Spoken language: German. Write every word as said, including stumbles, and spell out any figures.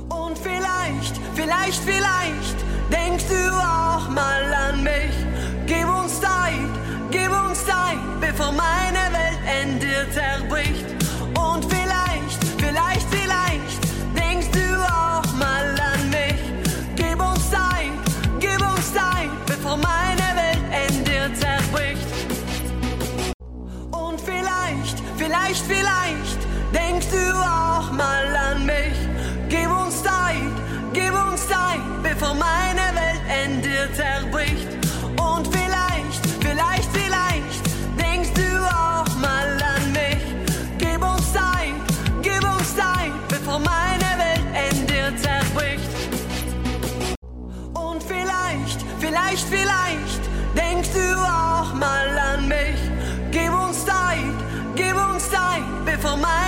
Und vielleicht, vielleicht, vielleicht denkst du auch mal an mich. Gib uns Zeit, gib uns Zeit, bevor meine Welt in dir zerbricht. Und vielleicht, vielleicht, vielleicht denkst du auch mal an mich. Gib uns Zeit, gib uns Zeit, bevor meine Welt in dir zerbricht. Und vielleicht, vielleicht, vielleicht denkst du auch mal an mich. Gib uns Zeit, gib uns Zeit, bevor meine Welt in dir zerbricht. Und vielleicht, vielleicht, vielleicht denkst du auch mal an mich. Gib uns Zeit, gib uns Zeit, bevor meine Welt in dir zerbricht. Und vielleicht, vielleicht, vielleicht denkst du auch mal an mich. Gib uns Zeit, gib uns Zeit, bevor meine